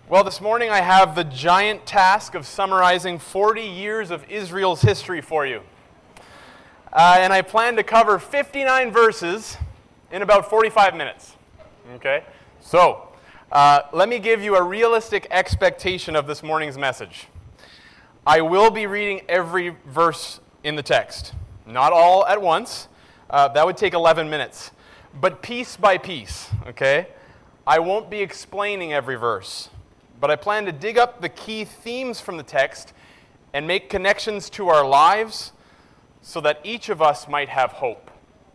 Well, this morning I have the giant task of summarizing 40 years of Israel's history for you. And I plan to cover 59 verses in about 45 minutes. Okay? So, let me give you a realistic expectation of this morning's message. I will be reading every verse in the text. Not all at once. That would take 11 minutes. But piece by piece, okay? I won't be explaining every verse. But I plan to dig up the key themes from the text and make connections to our lives so that each of us might have hope.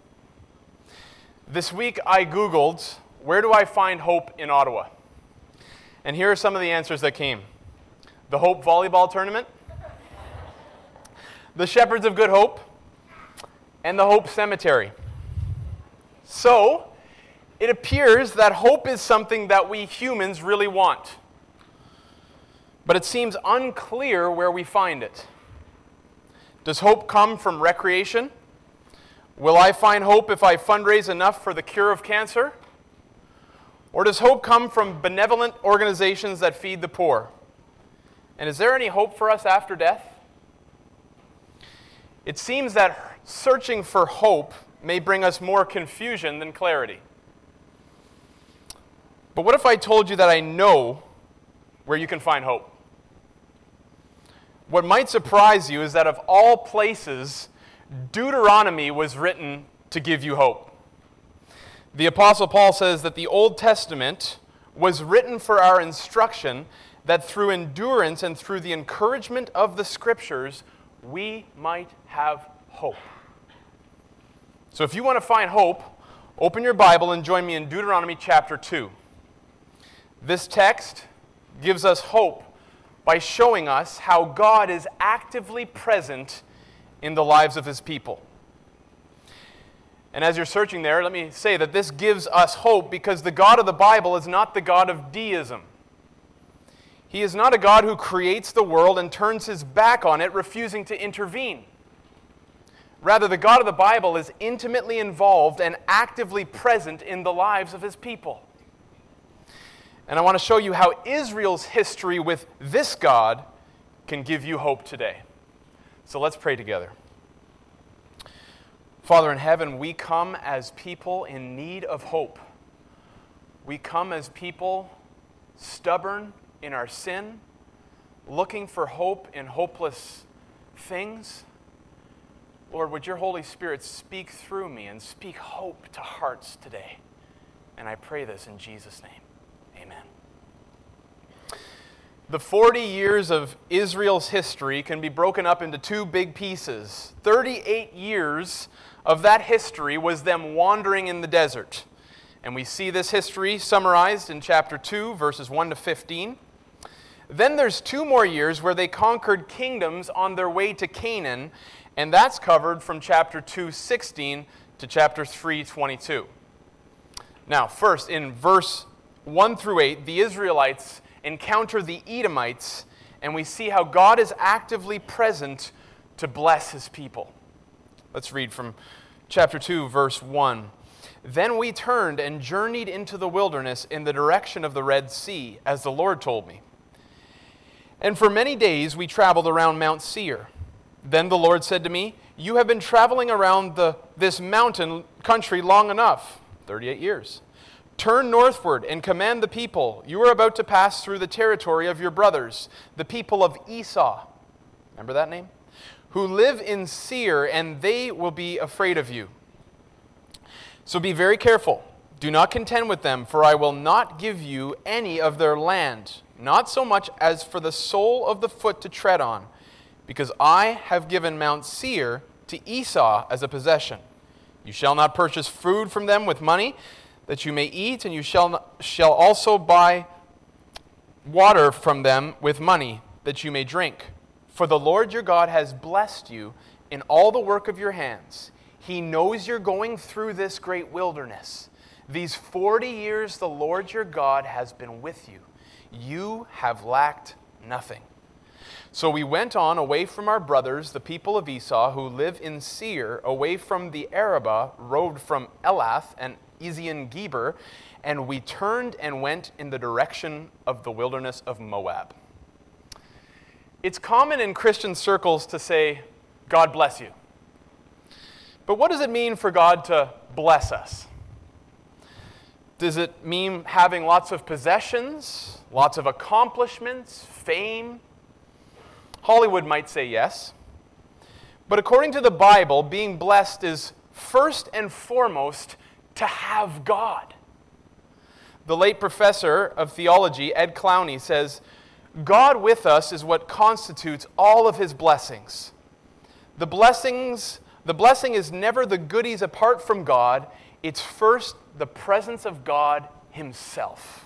This week I Googled, where do I find hope in Ottawa? And here are some of the answers that came. The Hope Volleyball Tournament, the Shepherds of Good Hope, and the Hope Cemetery. So, it appears that hope is something that we humans really want. But it seems unclear where we find it. Does hope come from recreation? Will I find hope if I fundraise enough for the cure of cancer? Or does hope come from benevolent organizations that feed the poor? And is there any hope for us after death? It seems that searching for hope may bring us more confusion than clarity. But what if I told you that I know where you can find hope? What might surprise you is that of all places, Deuteronomy was written to give you hope. The Apostle Paul says that the Old Testament was written for our instruction, that through endurance and through the encouragement of the Scriptures, we might have hope. So if you want to find hope, open your Bible and join me in Deuteronomy chapter 2. This text gives us hope by showing us how God is actively present in the lives of His people. And as you're searching there, let me say that this gives us hope because the God of the Bible is not the God of deism. He is not a God who creates the world and turns His back on it, refusing to intervene. Rather, the God of the Bible is intimately involved and actively present in the lives of His people. And I want to show you how Israel's history with this God can give you hope today. So let's pray together. Father in heaven, we come as people in need of hope. We come as people stubborn in our sin, looking for hope in hopeless things. Lord, would your Holy Spirit speak through me and speak hope to hearts today? And I pray this in Jesus' name. Amen. The 40 years of Israel's history can be broken up into two big pieces. 38 years of that history was them wandering in the desert. And we see this history summarized in chapter 2, verses 1 to 15. Then there's 2 more years where they conquered kingdoms on their way to Canaan, and that's covered from chapter 2:16 to chapter 3:22. Now, first, in verse 1 through 8, the Israelites encounter the Edomites, and we see how God is actively present to bless His people. Let's read from chapter 2, verse 1. Then we turned and journeyed into the wilderness in the direction of the Red Sea, as the Lord told me. And for many days we traveled around Mount Seir. Then the Lord said to me, "You have been traveling around this mountain country long enough," 38 years. "Turn northward and command the people. You are about to pass through the territory of your brothers, the people of Esau." Remember that name? "Who live in Seir, and they will be afraid of you. So be very careful. Do not contend with them, for I will not give you any of their land, not so much as for the sole of the foot to tread on, because I have given Mount Seir to Esau as a possession. You shall not purchase food from them with money, that you may eat, and you shall also buy water from them with money, that you may drink. For the Lord your God has blessed you in all the work of your hands. He knows you're going through this great wilderness. These 40 years the Lord your God has been with you. You have lacked nothing. So we went on away from our brothers, the people of Esau, who live in Seir, away from the Arabah, rode from Elath and Ezion Geber, and we turned and went in the direction of the wilderness of Moab. It's common in Christian circles to say, God bless you. But what does it mean for God to bless us? Does it mean having lots of possessions, lots of accomplishments, fame? Hollywood might say yes. But according to the Bible, being blessed is first and foremost to have God. The late professor of theology, Ed Clowney, says, God with us is what constitutes all of his blessings. The blessing is never the goodies apart from God. It's first the presence of God himself.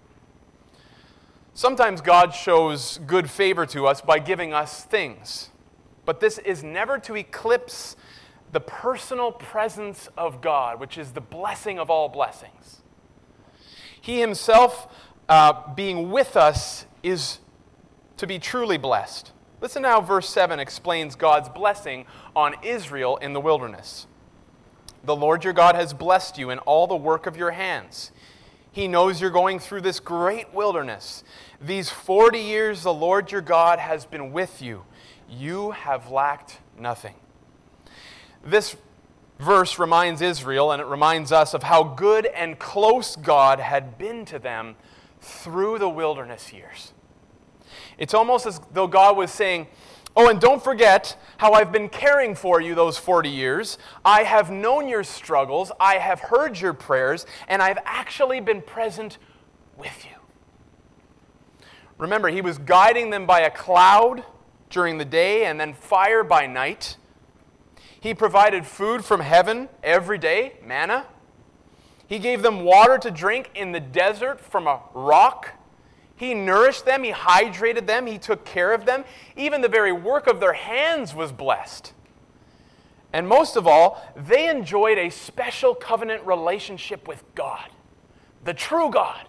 Sometimes God shows good favor to us by giving us things. But this is never to eclipse the personal presence of God, which is the blessing of all blessings. He himself, being with us, is to be truly blessed. Listen to how verse 7 explains God's blessing on Israel in the wilderness. The Lord your God has blessed you in all the work of your hands. He knows you're going through this great wilderness. These 40 years the Lord your God has been with you. You have lacked nothing. This verse reminds Israel, and it reminds us of how good and close God had been to them through the wilderness years. It's almost as though God was saying, oh, and don't forget how I've been caring for you those 40 years. I have known your struggles, I have heard your prayers, and I've actually been present with you. Remember, he was guiding them by a cloud during the day and then fire by night. He provided food from heaven every day, manna. He gave them water to drink in the desert from a rock. He nourished them, he hydrated them, he took care of them. Even the very work of their hands was blessed. And most of all, they enjoyed a special covenant relationship with God, the true God.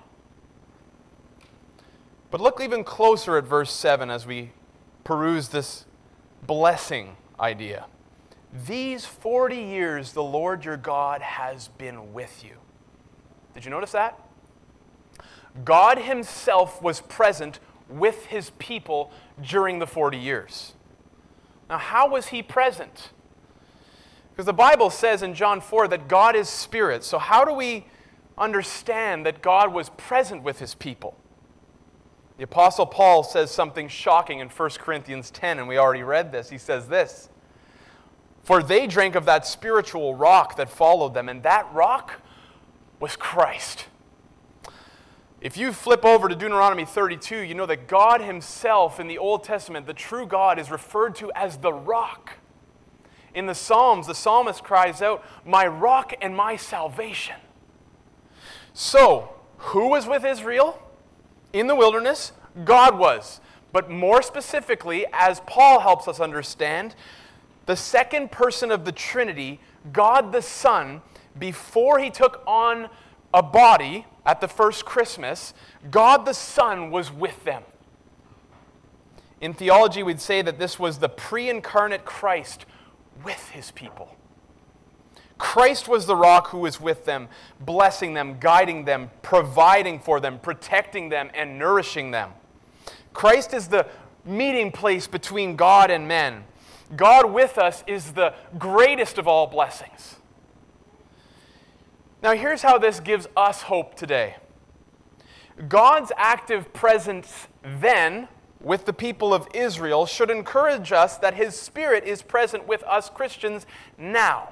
But look even closer at verse 7 as we peruse this blessing idea. These 40 years the Lord your God has been with you. Did you notice that? God himself was present with his people during the 40 years. Now, how was he present? Because the Bible says in John 4 that God is spirit. So how do we understand that God was present with his people? The Apostle Paul says something shocking in 1 Corinthians 10, and we already read this. He says this, for they drank of that spiritual rock that followed them, and that rock was Christ. If you flip over to Deuteronomy 32, you know that God himself in the Old Testament, the true God, is referred to as the rock. In the Psalms, the psalmist cries out, my rock and my salvation. So, who was with Israel in the wilderness? God was. But more specifically, as Paul helps us understand, the second person of the Trinity, God the Son, before he took on a body at the first Christmas, God the Son was with them. In theology, we'd say that this was the pre-incarnate Christ with his people. Christ was the rock who was with them, blessing them, guiding them, providing for them, protecting them, and nourishing them. Christ is the meeting place between God and men. God with us is the greatest of all blessings. Now here's how this gives us hope today. God's active presence then with the people of Israel should encourage us that his Spirit is present with us Christians now.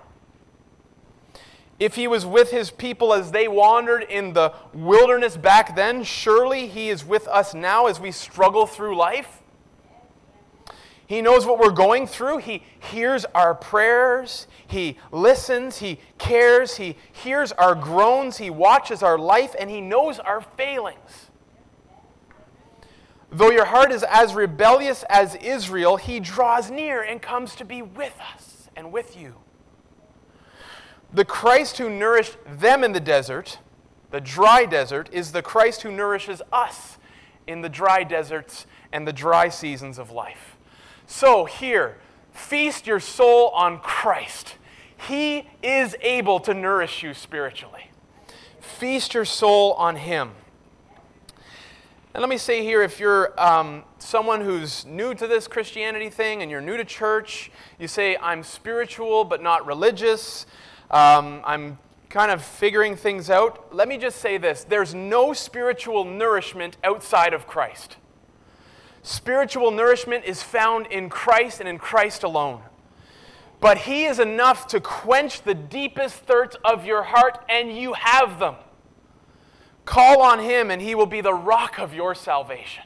If he was with his people as they wandered in the wilderness back then, surely he is with us now as we struggle through life. He knows what we're going through. He hears our prayers. He listens. He cares. He hears our groans. He watches our life, and he knows our failings. Though your heart is as rebellious as Israel, he draws near and comes to be with us and with you. The Christ who nourished them in the desert, the dry desert, is the Christ who nourishes us in the dry deserts and the dry seasons of life. So here, feast your soul on Christ. He is able to nourish you spiritually. Feast your soul on Him. And let me say here, if you're someone who's new to this Christianity thing and you're new to church, you say, I'm spiritual but not religious, I'm kind of figuring things out. Let me just say this, there's no spiritual nourishment outside of Christ. Spiritual nourishment is found in Christ and in Christ alone. But He is enough to quench the deepest thirst of your heart, and you have them. Call on Him and He will be the rock of your salvation.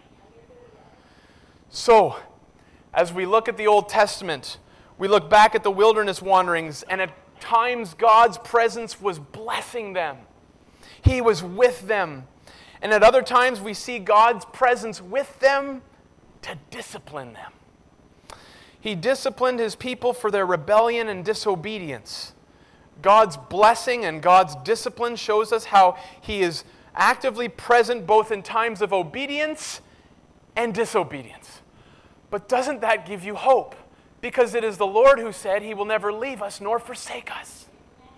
So, as we look at the Old Testament, we look back at the wilderness wanderings, and at times God's presence was blessing them. He was with them. And at other times we see God's presence with them to discipline them. He disciplined His people for their rebellion and disobedience. God's blessing and God's discipline shows us how He is actively present both in times of obedience and disobedience. But doesn't that give you hope? Because it is the Lord who said He will never leave us nor forsake us.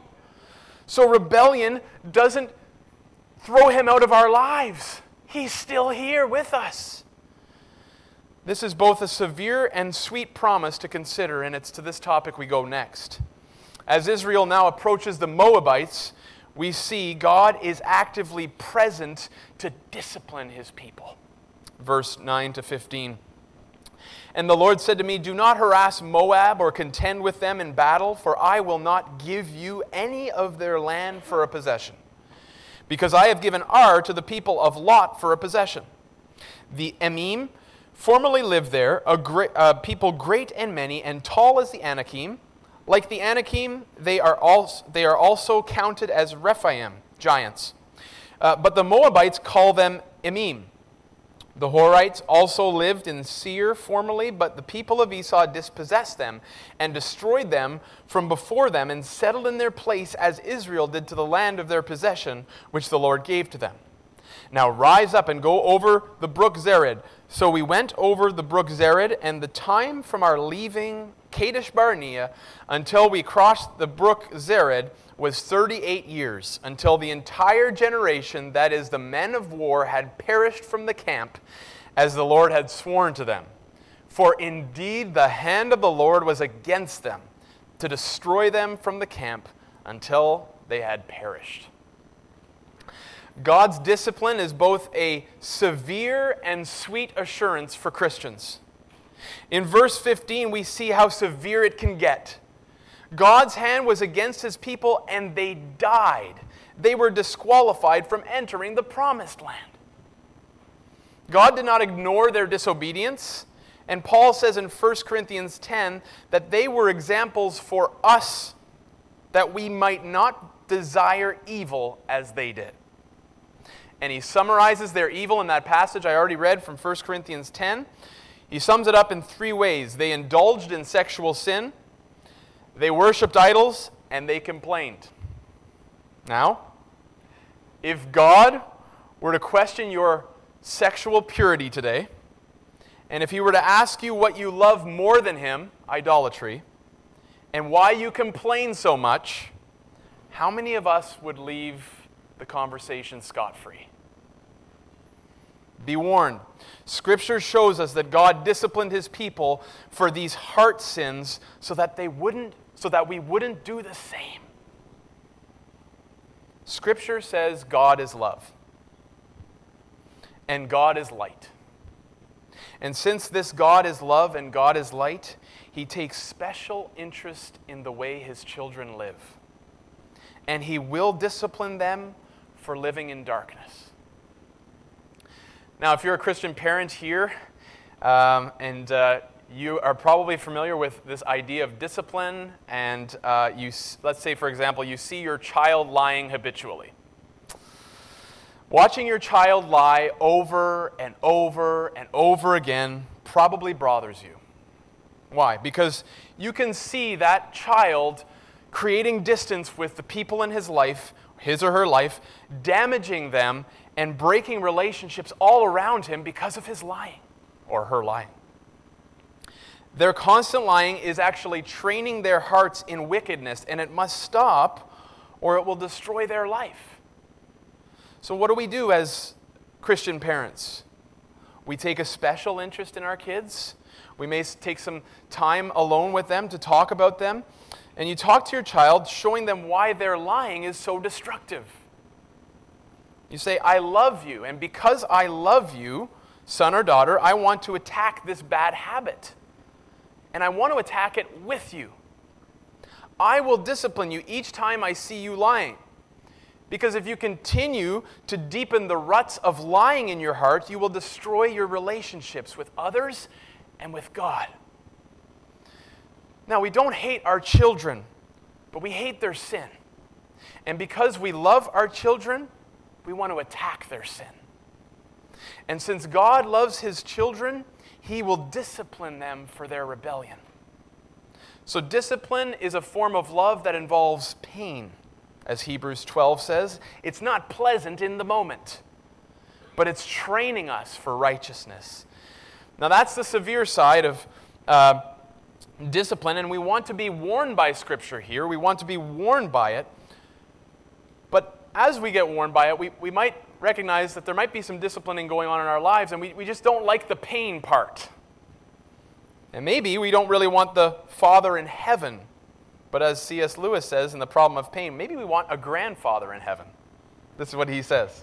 So rebellion doesn't throw Him out of our lives. He's still here with us. This is both a severe and sweet promise to consider, and it's to this topic we go next. As Israel now approaches the Moabites, we see God is actively present to discipline His people. Verse 9 to 15. And the Lord said to me, do not harass Moab or contend with them in battle, for I will not give you any of their land for a possession, because I have given Ar to the people of Lot for a possession. The Emim formerly lived there, a people great and many, and tall as the Anakim. Like the Anakim, they are also counted as Rephaim, giants. But the Moabites call them Emim. The Horites also lived in Seir formerly, but the people of Esau dispossessed them and destroyed them from before them and settled in their place as Israel did to the land of their possession, which the Lord gave to them. Now rise up and go over the brook Zered. So we went over the brook Zered, and the time from our leaving Kadesh Barnea until we crossed the brook Zered was 38 years, until the entire generation, that is the men of war, had perished from the camp, as the Lord had sworn to them. For indeed the hand of the Lord was against them, to destroy them from the camp until they had perished. God's discipline is both a severe and sweet assurance for Christians. In verse 15, we see how severe it can get. God's hand was against His people, and they died. They were disqualified from entering the promised land. God did not ignore their disobedience, and Paul says in 1 Corinthians 10 that they were examples for us, that we might not desire evil as they did. And he summarizes their evil in that passage I already read from 1 Corinthians 10. He sums it up in three ways. They indulged in sexual sin, they worshipped idols, and they complained. Now, if God were to question your sexual purity today, and if He were to ask you what you love more than Him, idolatry, and why you complain so much, how many of us would leave the conversation scot-free? Be warned. Scripture shows us that God disciplined His people for these heart sins so that we wouldn't do the same. Scripture says God is love. And God is light. And since this God is love and God is light, He takes special interest in the way His children live. And He will discipline them for living in darkness. Now, if you're a Christian parent here, and you are probably familiar with this idea of discipline, and let's say, for example, you see your child lying habitually. Watching your child lie over and over and over again probably bothers you. Why? Because you can see that child creating distance with the people in his life, his or her life, damaging them and breaking relationships all around him because of his lying or her lying. Their constant lying is actually training their hearts in wickedness, and it must stop or it will destroy their life. So what do we do as Christian parents? We take a special interest in our kids. We may take some time alone with them to talk about them. And you talk to your child, showing them why their lying is so destructive. You say, I love you, and because I love you, son or daughter, I want to attack this bad habit. And I want to attack it with you. I will discipline you each time I see you lying. Because if you continue to deepen the ruts of lying in your heart, you will destroy your relationships with others and with God. Now, we don't hate our children, but we hate their sin. And because we love our children, we want to attack their sin. And since God loves his children, he will discipline them for their rebellion. So discipline is a form of love that involves pain. As Hebrews 12 says, it's not pleasant in the moment, but it's training us for righteousness. Now that's the severe side of discipline, and we want to be warned by Scripture here. We want to be warned by it. But as we get warned by it, we might recognize that there might be some disciplining going on in our lives, and we just don't like the pain part. And maybe we don't really want the Father in heaven. But as C.S. Lewis says in The Problem of Pain, maybe we want a grandfather in heaven. This is what he says.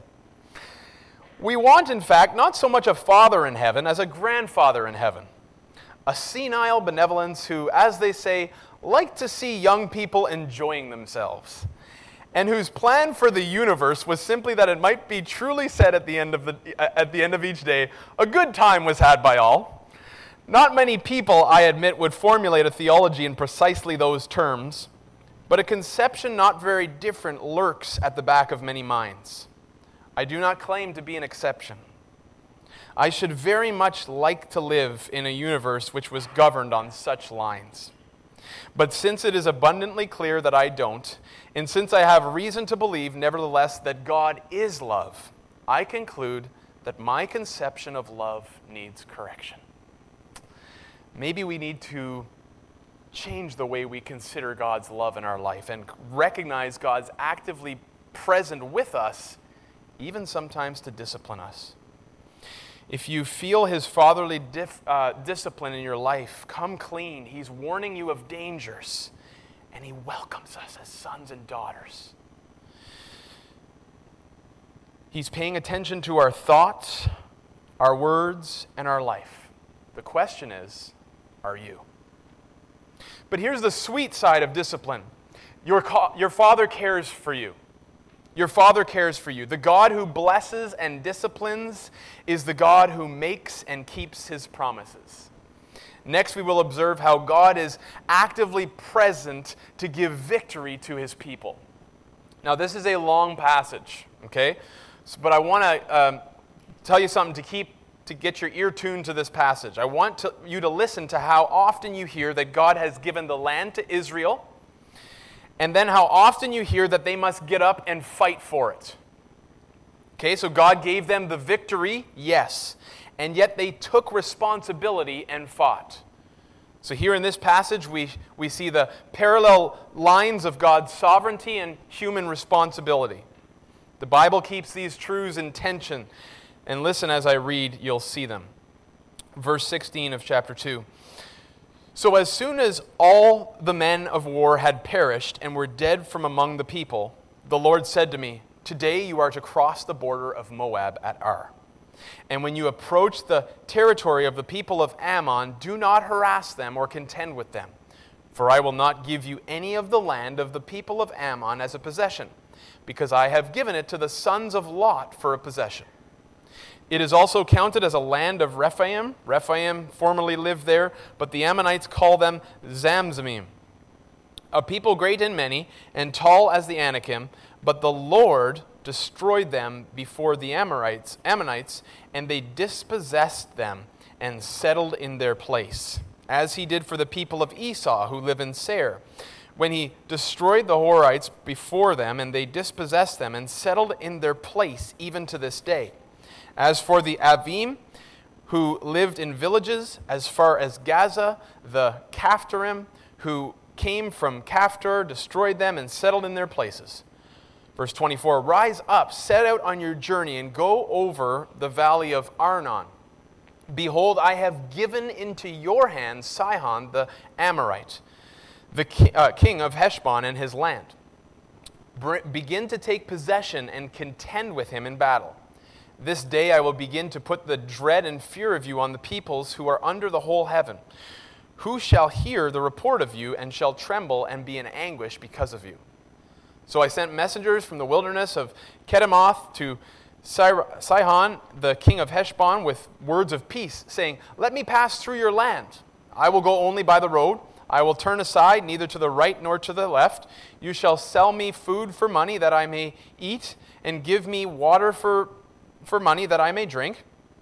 We want, in fact, not so much a father in heaven as a grandfather in heaven. A senile benevolence who, as they say, liked to see young people enjoying themselves, and whose plan for the universe was simply that it might be truly said at the end of each day, a good time was had by all. Not many people, I admit, would formulate a theology in precisely those terms, but a conception not very different lurks at the back of many minds. I do not claim to be an exception. I should very much like to live in a universe which was governed on such lines. But since it is abundantly clear that I don't, and since I have reason to believe, nevertheless, that God is love, I conclude that my conception of love needs correction. Maybe we need to change the way we consider God's love in our life and recognize God's actively present with us, even sometimes to discipline us. If you feel his fatherly discipline in your life, come clean. He's warning you of dangers, and he welcomes us as sons and daughters. He's paying attention to our thoughts, our words, and our life. The question is, are you? But here's the sweet side of discipline. Your Father cares for you. Your Father cares for you. The God who blesses and disciplines is the God who makes and keeps his promises. Next, we will observe how God is actively present to give victory to his people. Now, this is a long passage, okay? But I want to tell you something to get your ear tuned to this passage. I want you to listen to how often you hear that God has given the land to Israel, and then how often you hear that they must get up and fight for it. Okay, so God gave them the victory, yes, and yet they took responsibility and fought. So here in this passage, we see the parallel lines of God's sovereignty and human responsibility. The Bible keeps these truths in tension. And listen as I read, you'll see them. Verse 16 of chapter 2. So as soon as all the men of war had perished and were dead from among the people, the Lord said to me, today you are to cross the border of Moab at Ar. And when you approach the territory of the people of Ammon, do not harass them or contend with them. For I will not give you any of the land of the people of Ammon as a possession, because I have given it to the sons of Lot for a possession. It is also counted as a land of Rephaim. Rephaim formerly lived there, but the Ammonites call them Zamzumim. A people great and many, and tall as the Anakim, but the Lord destroyed them before the Ammonites, and they dispossessed them and settled in their place, as he did for the people of Esau who live in Seir, when he destroyed the Horites before them, and they dispossessed them and settled in their place even to this day. As for the Avim, who lived in villages as far as Gaza, the Caphtorim, who came from Caphtor, destroyed them and settled in their places. Verse 24, rise up, set out on your journey, and go over the valley of Arnon. Behold, I have given into your hands Sihon the Amorite, the king of Heshbon and his land. Begin to take possession and contend with him in battle. This day I will begin to put the dread and fear of you on the peoples who are under the whole heaven, who shall hear the report of you and shall tremble and be in anguish because of you. So I sent messengers from the wilderness of Kedemoth to Sihon, the king of Heshbon, with words of peace, saying, let me pass through your land. I will go only by the road. I will turn aside neither to the right nor to the left. You shall sell me food for money that I may eat, and give me water for money that I may drink.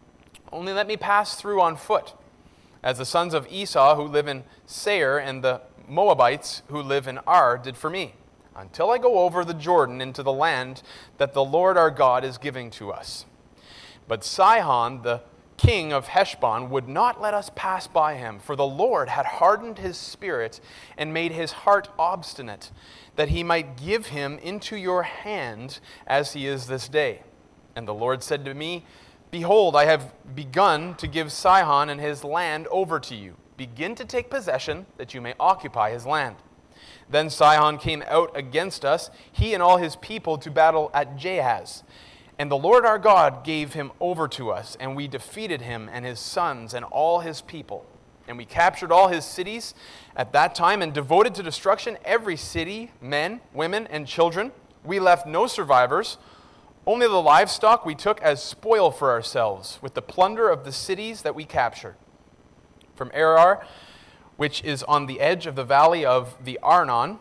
Only let me pass through on foot, as the sons of Esau who live in Seir and the Moabites who live in Ar did for me, until I go over the Jordan into the land that the Lord our God is giving to us. But Sihon, the king of Heshbon, would not let us pass by him, for the Lord had hardened his spirit and made his heart obstinate, that he might give him into your hand as he is this day. And the Lord said to me, behold, I have begun to give Sihon and his land over to you. Begin to take possession, that you may occupy his land. Then Sihon came out against us, he and all his people, to battle at Jahaz. And the Lord our God gave him over to us, and we defeated him and his sons and all his people. And we captured all his cities at that time and devoted to destruction every city, men, women, and children. We left no survivors. Only the livestock we took as spoil for ourselves, with the plunder of the cities that we captured. From Arar, which is on the edge of the valley of the Arnon,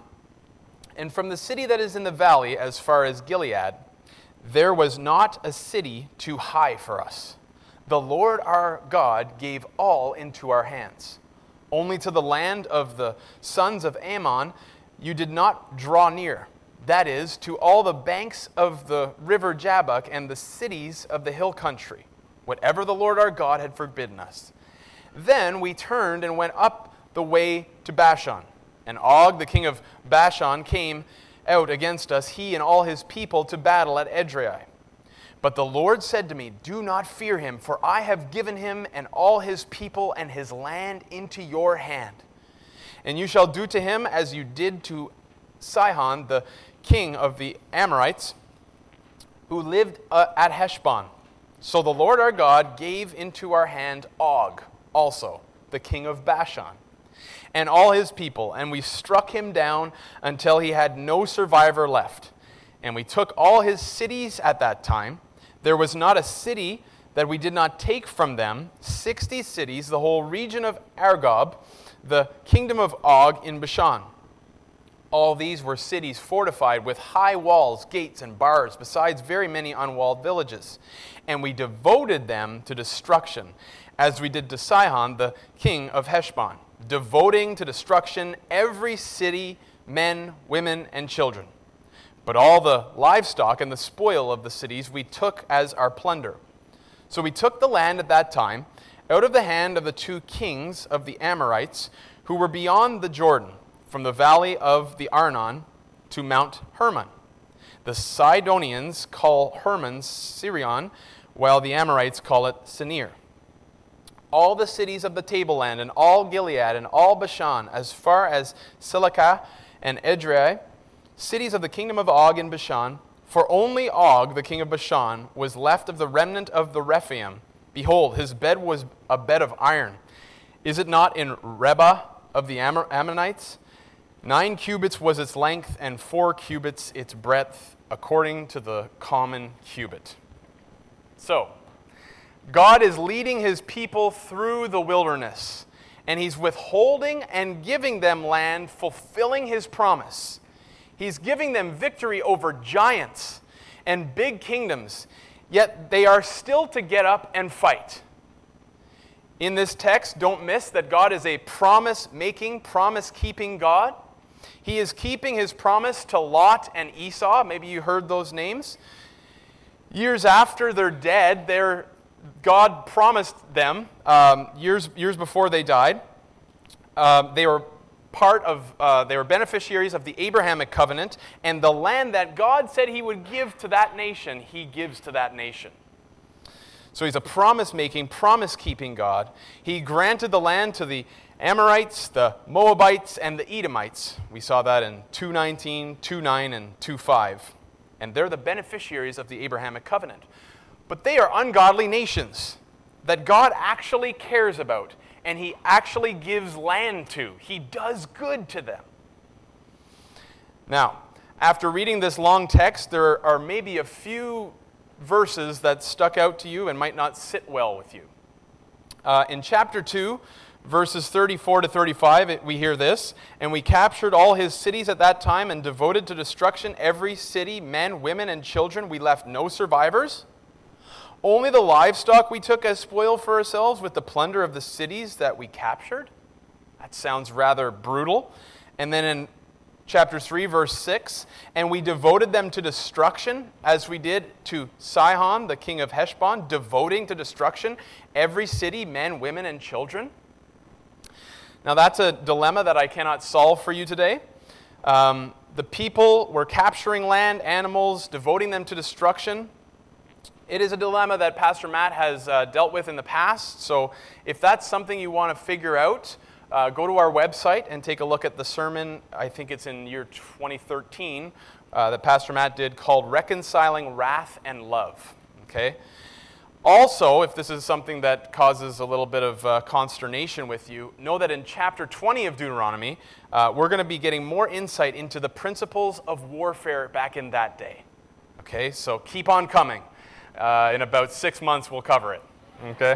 and from the city that is in the valley as far as Gilead, there was not a city too high for us. The Lord our God gave all into our hands. Only to the land of the sons of Ammon you did not draw near, that is, to all the banks of the river Jabbok and the cities of the hill country, whatever the Lord our God had forbidden us. Then we turned and went up the way to Bashan. And Og, the king of Bashan, came out against us, he and all his people, to battle at Edrei. But the Lord said to me, do not fear him, for I have given him and all his people and his land into your hand. And you shall do to him as you did to Sihon, the king of the Amorites, who lived at Heshbon. So the Lord our God gave into our hand Og also, the king of Bashan, and all his people, and we struck him down until he had no survivor left. And we took all his cities at that time. There was not a city that we did not take from them, 60 cities, the whole region of Argob, the kingdom of Og in Bashan. All these were cities fortified with high walls, gates, and bars, besides very many unwalled villages. And we devoted them to destruction, as we did to Sihon, the king of Heshbon, devoting to destruction every city, men, women, and children. But all the livestock and the spoil of the cities we took as our plunder. So we took the land at that time out of the hand of the two kings of the Amorites who were beyond the Jordan, from the valley of the Arnon to Mount Hermon. The Sidonians call Hermon Sirion, while the Amorites call it Senir. All the cities of the tableland, and all Gilead, and all Bashan, as far as Silicah and Edrei, cities of the kingdom of Og in Bashan, for only Og, the king of Bashan, was left of the remnant of the Rephaim. Behold, his bed was a bed of iron. Is it not in Reba of the Ammonites? 9 cubits was its length, and 4 cubits its breadth, according to the common cubit. So, God is leading his people through the wilderness, and he's withholding and giving them land, fulfilling his promise. He's giving them victory over giants and big kingdoms, yet they are still to get up and fight. In this text, don't miss that God is a promise-making, promise-keeping God. He is keeping his promise to Lot and Esau. Maybe you heard those names. Years after they're dead, God promised them, years before they died, they were they were beneficiaries of the Abrahamic covenant, and the land that God said he would give to that nation, he gives to that nation. So he's a promise-making, promise-keeping God. He granted the land to the Amorites, the Moabites, and the Edomites. We saw that in 2:19, 2:9, and 2:5. And they're the beneficiaries of the Abrahamic covenant. But they are ungodly nations that God actually cares about, and he actually gives land to. He does good to them. Now, after reading this long text, there are maybe a few verses that stuck out to you and might not sit well with you. In chapter 2, verses 34 to 35, we hear this, "And we captured all his cities at that time and devoted to destruction every city, men, women, and children. We left no survivors. Only the livestock we took as spoil for ourselves with the plunder of the cities that we captured." That sounds rather brutal. And then in chapter 3, verse 6, "And we devoted them to destruction, as we did to Sihon, the king of Heshbon," devoting to destruction every city, men, women, and children. Now that's a dilemma that I cannot solve for you today. The people were capturing land, animals, devoting them to destruction. It is a dilemma that Pastor Matt has dealt with in the past, so if that's something you want to figure out, go to our website and take a look at the sermon, I think it's in year 2013, that Pastor Matt did, called Reconciling Wrath and Love. Okay. Also, if this is something that causes a little bit of consternation with you, know that in chapter 20 of Deuteronomy, we're going to be getting more insight into the principles of warfare back in that day. Okay, so keep on coming. In about 6 months, we'll cover it. Okay?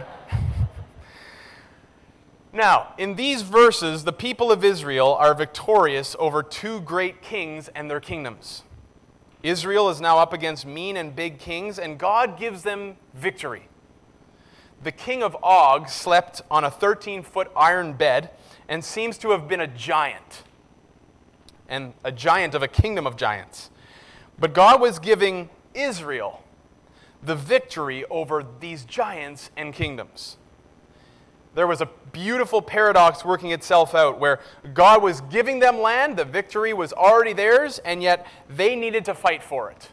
Now, in these verses, the people of Israel are victorious over two great kings and their kingdoms. Israel is now up against mean and big kings, and God gives them victory. The king of Og slept on a 13-foot iron bed and seems to have been a giant, and a giant of a kingdom of giants. But God was giving Israel the victory over these giants and kingdoms. There was a beautiful paradox working itself out where God was giving them land, the victory was already theirs, and yet they needed to fight for it.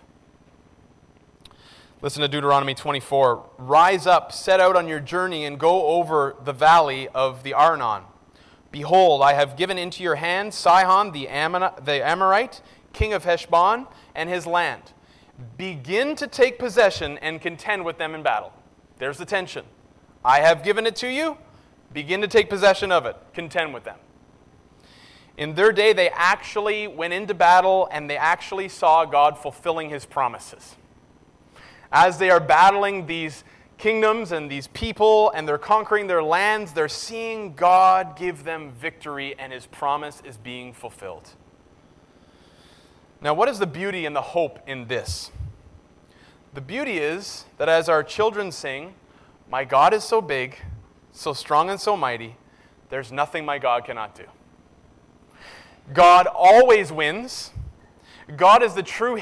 Listen to Deuteronomy 24. "Rise up, set out on your journey, and go over the valley of the Arnon. Behold, I have given into your hand Sihon the Amorite, king of Heshbon, and his land. Begin to take possession and contend with them in battle." There's the tension. I have given it to you. Begin to take possession of it. Contend with them. In their day, they actually went into battle and they actually saw God fulfilling his promises. As they are battling these kingdoms and these people and they're conquering their lands, they're seeing God give them victory and his promise is being fulfilled. Now, what is the beauty and the hope in this? The beauty is that as our children sing, "My God is so big, so strong and so mighty, there's nothing my God cannot do." God always wins. God is the true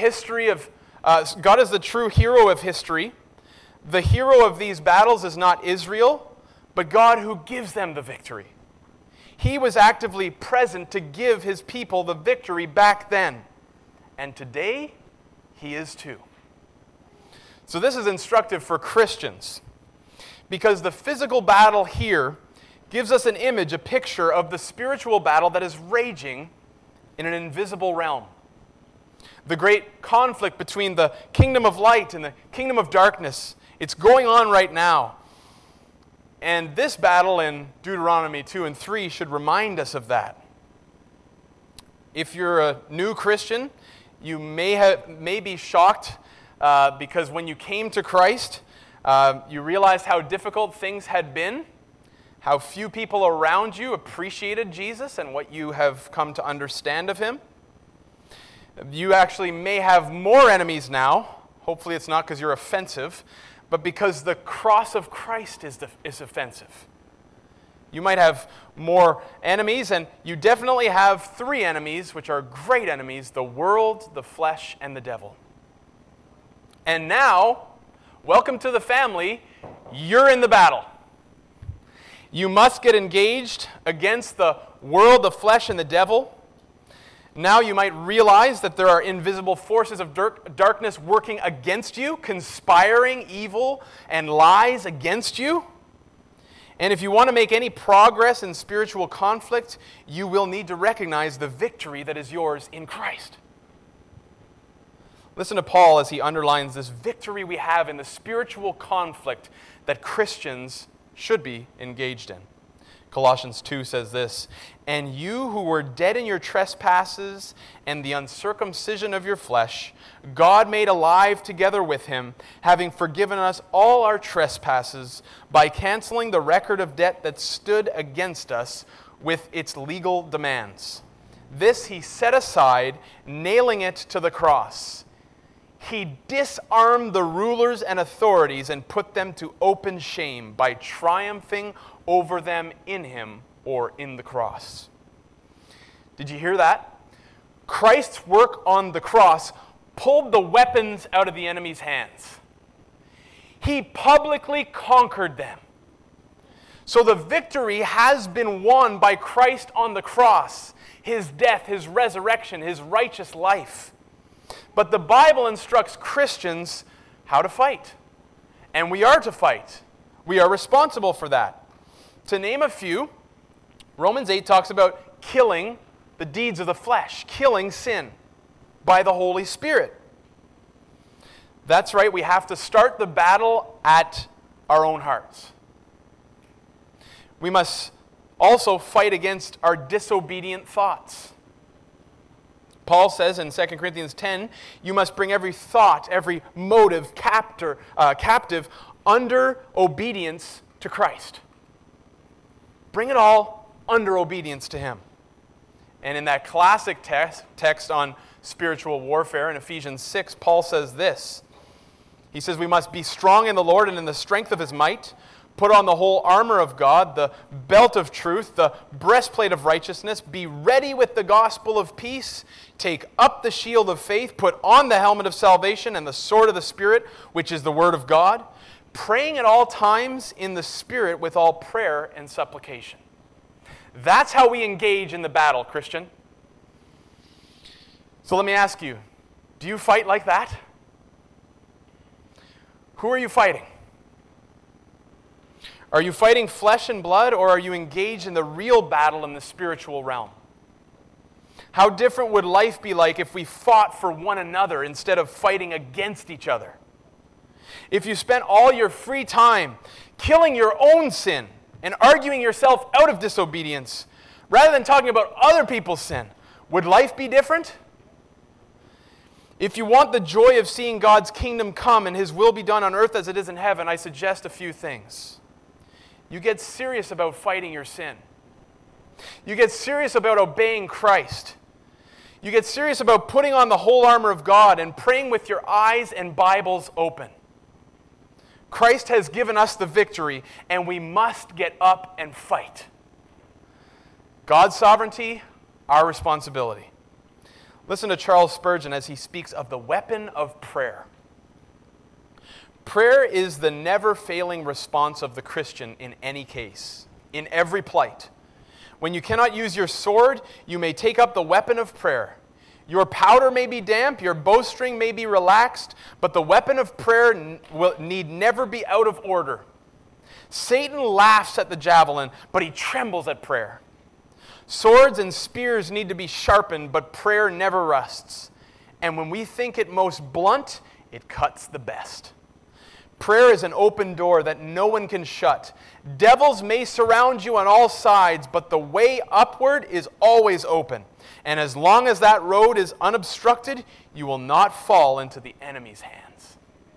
God is the true hero of history. The hero of these battles is not Israel, but God who gives them the victory. He was actively present to give his people the victory back then. And today, he is too. So this is instructive for Christians, because the physical battle here gives us an image, a picture of the spiritual battle that is raging in an invisible realm. The great conflict between the kingdom of light and the kingdom of darkness, it's going on right now. And this battle in Deuteronomy 2 and 3 should remind us of that. If you're a new Christian, you may be shocked because when you came to Christ, you realized how difficult things had been, how few people around you appreciated Jesus and what you have come to understand of him. You actually may have more enemies now. Hopefully it's not because you're offensive, but because the cross of Christ is offensive. You might have more enemies, and you definitely have 3 enemies, which are great enemies: the world, the flesh, and the devil. And now, welcome to the family. You're in the battle. You must get engaged against the world, the flesh, and the devil. Now you might realize that there are invisible forces of darkness working against you, conspiring evil and lies against you. And if you want to make any progress in spiritual conflict, you will need to recognize the victory that is yours in Christ. Listen to Paul as he underlines this victory we have in the spiritual conflict that Christians should be engaged in. Colossians 2 says this, "And you who were dead in your trespasses and the uncircumcision of your flesh, God made alive together with him, having forgiven us all our trespasses by canceling the record of debt that stood against us with its legal demands. This he set aside, nailing it to the cross. He disarmed the rulers and authorities and put them to open shame by triumphing over them in him," or in the cross. Did you hear that? Christ's work on the cross pulled the weapons out of the enemy's hands. He publicly conquered them. So the victory has been won by Christ on the cross, his death, his resurrection, his righteous life. But the Bible instructs Christians how to fight. And we are to fight. We are responsible for that. To name a few, Romans 8 talks about killing the deeds of the flesh, killing sin by the Holy Spirit. That's right, we have to start the battle at our own hearts. We must also fight against our disobedient thoughts. Paul says in 2 Corinthians 10, you must bring every thought, every motive captive under obedience to Christ. Bring it all under obedience to him. And in that classic text on spiritual warfare in Ephesians 6, Paul says this. He says, "We must be strong in the Lord and in the strength of his might. Put on the whole armor of God, the belt of truth, the breastplate of righteousness. Be ready with the gospel of peace. Take up the shield of faith. Put on the helmet of salvation and the sword of the Spirit, which is the word of God. Praying at all times in the Spirit with all prayer and supplication." That's how we engage in the battle, Christian. So let me ask you, do you fight like that? Who are you fighting? Are you fighting flesh and blood, or are you engaged in the real battle in the spiritual realm? How different would life be like if we fought for one another instead of fighting against each other? If you spent all your free time killing your own sin and arguing yourself out of disobedience, rather than talking about other people's sin, would life be different? If you want the joy of seeing God's kingdom come and his will be done on earth as it is in heaven, I suggest a few things. You get serious about fighting your sin. You get serious about obeying Christ. You get serious about putting on the whole armor of God and praying with your eyes and Bibles open. Christ has given us the victory, and we must get up and fight. God's sovereignty, our responsibility. Listen to Charles Spurgeon as he speaks of the weapon of prayer. Prayer is the never-failing response of the Christian in any case, in every plight. When you cannot use your sword, you may take up the weapon of prayer. Your powder may be damp, your bowstring may be relaxed, but the weapon of prayer need never be out of order. Satan laughs at the javelin, but he trembles at prayer. Swords and spears need to be sharpened, but prayer never rusts. And when we think it most blunt, it cuts the best. Prayer is an open door that no one can shut. Devils may surround you on all sides, but the way upward is always open. And as long as that road is unobstructed, you will not fall into the enemy's hands.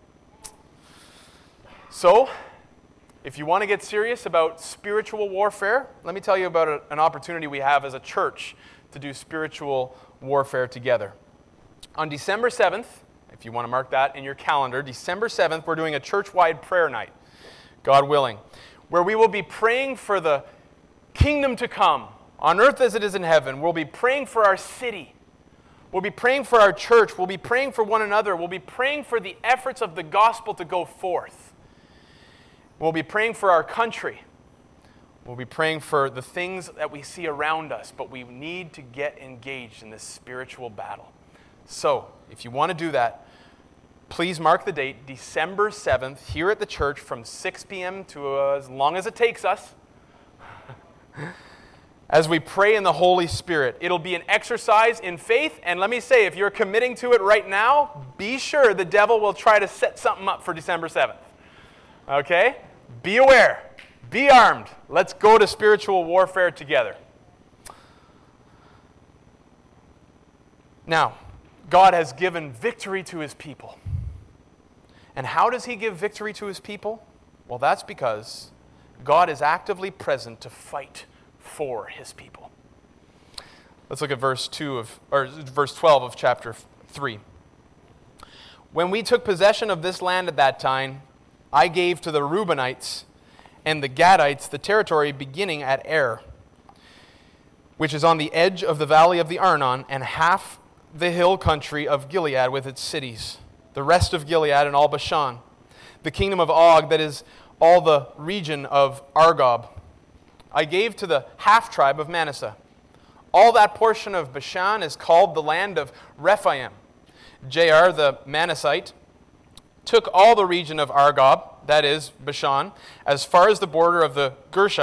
So, if you want to get serious about spiritual warfare, let me tell you about an opportunity we have as a church to do spiritual warfare together. On December 7th, if you want to mark that in your calendar, December 7th, we're doing a church-wide prayer night, God willing, where we will be praying for the kingdom to come, on earth as it is in heaven. We'll be praying for our city. We'll be praying for our church. We'll be praying for one another. We'll be praying for the efforts of the gospel to go forth. We'll be praying for our country. We'll be praying for the things that we see around us, but we need to get engaged in this spiritual battle. So, if you want to do that, please mark the date, December 7th, here at the church from 6 p.m. to as long as it takes us, as we pray in the Holy Spirit. It'll be an exercise in faith, and let me say, if you're committing to it right now, be sure the devil will try to set something up for December 7th. Okay? Be aware. Be armed. Let's go to spiritual warfare together. Now, God has given victory to his people. And how does he give victory to his people? Well, that's because God is actively present to fight for his people. Let's look at verse 12 of chapter 3. When we took possession of this land at that time, I gave to the Reubenites and the Gadites the territory beginning at Er, which is on the edge of the valley of the Arnon, and half the hill country of Gilead with its cities, the rest of Gilead and all Bashan, the kingdom of Og, that is all the region of Argob. I gave to the half-tribe of Manasseh. All that portion of Bashan is called the land of Rephaim. Jair the Manassite took all the region of Argob, that is, Bashan, as far as the border of the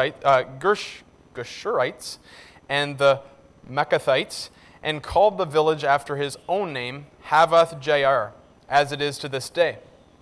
Geshurites and the Maacathites, and called the village after his own name, Havoth Jair, as it is to this day.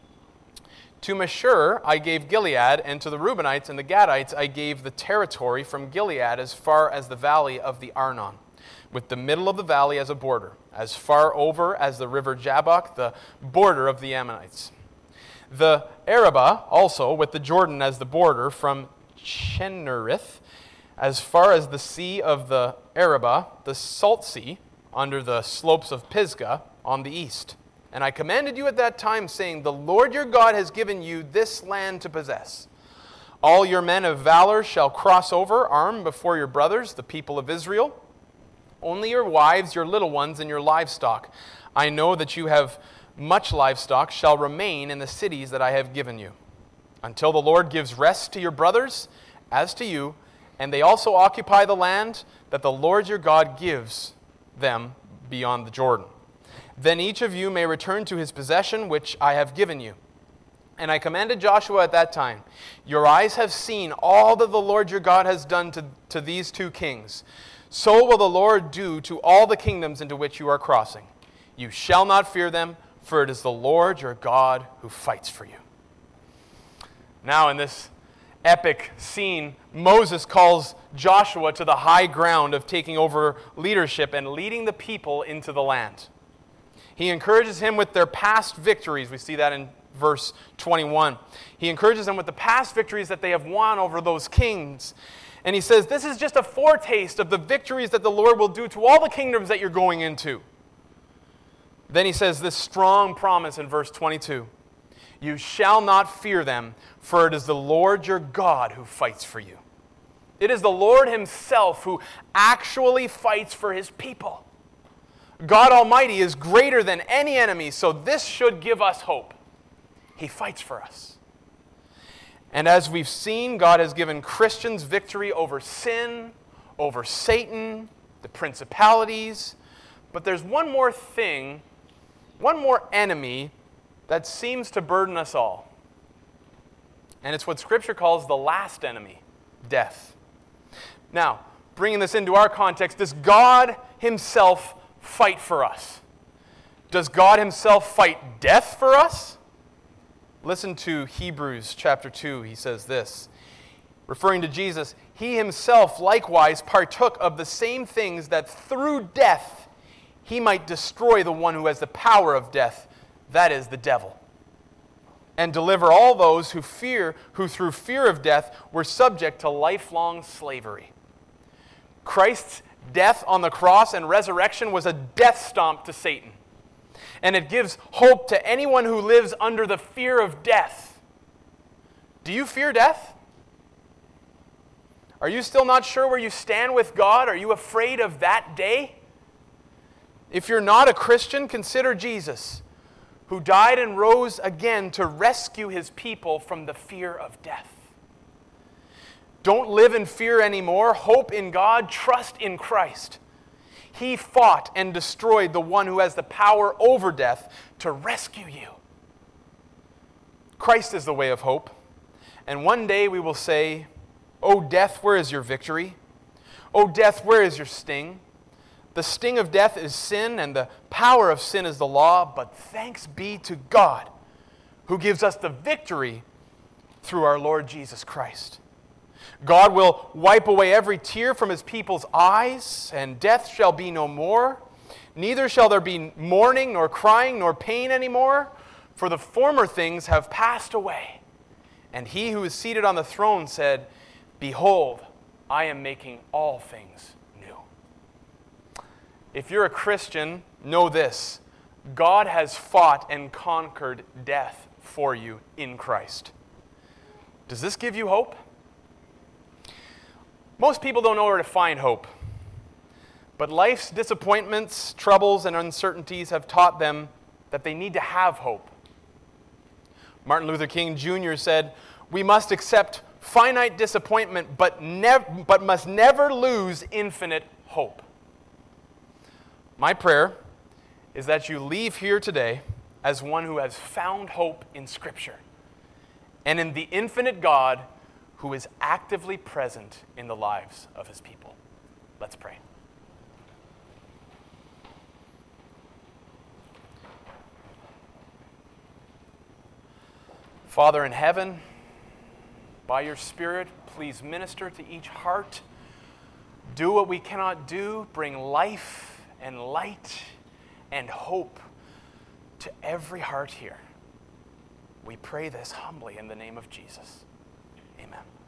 To Mashur I gave Gilead, and to the Reubenites and the Gadites I gave the territory from Gilead as far as the valley of the Arnon, with the middle of the valley as a border, as far over as the river Jabbok, the border of the Ammonites. The Arabah also, with the Jordan as the border, from Chinnerith, as far as the sea of the Arabah, the Salt Sea, under the slopes of Pisgah, on the east. And I commanded you at that time, saying, the Lord your God has given you this land to possess. All your men of valor shall cross over, armed before your brothers, the people of Israel. Only your wives, your little ones, and your livestock, I know that you have much livestock, shall remain in the cities that I have given you, until the Lord gives rest to your brothers, as to you, and they also occupy the land that the Lord your God gives them beyond the Jordan. Then each of you may return to his possession, which I have given you. And I commanded Joshua at that time, your eyes have seen all that the Lord your God has done to these two kings. So will the Lord do to all the kingdoms into which you are crossing. You shall not fear them, for it is the Lord your God who fights for you. Now in this epic scene, Moses calls Joshua to the high ground of taking over leadership and leading the people into the land. He encourages him with their past victories. We see that in verse 21. He encourages them with the past victories that they have won over those kings. And he says, this is just a foretaste of the victories that the Lord will do to all the kingdoms that you're going into. Then he says this strong promise in verse 22. You shall not fear them, for it is the Lord your God who fights for you. It is the Lord himself who actually fights for his people. God Almighty is greater than any enemy, so this should give us hope. He fights for us. And as we've seen, God has given Christians victory over sin, over Satan, the principalities. But there's one more thing, one more enemy that seems to burden us all. And it's what Scripture calls the last enemy, death. Now, bringing this into our context, does God himself fight for us? Does God himself fight death for us? Listen to Hebrews chapter 2. He says this, referring to Jesus, he himself likewise partook of the same things that through death he might destroy the one who has the power of death, that is, the devil, and deliver all those who through fear of death were subject to lifelong slavery. Christ's death on the cross and resurrection was a death stomp to Satan. And it gives hope to anyone who lives under the fear of death. Do you fear death? Are you still not sure where you stand with God? Are you afraid of that day? If you're not a Christian, consider Jesus, who died and rose again to rescue his people from the fear of death. Don't live in fear anymore. Hope in God. Trust in Christ. He fought and destroyed the one who has the power over death to rescue you. Christ is the way of hope. And one day we will say, "O death, where is your victory? O death, where is your sting? The sting of death is sin, and the power of sin is the law. But thanks be to God, who gives us the victory through our Lord Jesus Christ." God will wipe away every tear from his people's eyes, and death shall be no more. Neither shall there be mourning, nor crying, nor pain anymore, for the former things have passed away. And he who is seated on the throne said, "Behold, I am making all things new." If you're a Christian, know this: God has fought and conquered death for you in Christ. Does this give you hope? Most people don't know where to find hope. But life's disappointments, troubles, and uncertainties have taught them that they need to have hope. Martin Luther King Jr. said, "We must accept finite disappointment, but must never lose infinite hope." My prayer is that you leave here today as one who has found hope in Scripture and in the infinite God who is actively present in the lives of his people. Let's pray. Father in heaven, by your Spirit, please minister to each heart. Do what we cannot do. Bring life and light and hope to every heart here. We pray this humbly in the name of Jesus. Amen.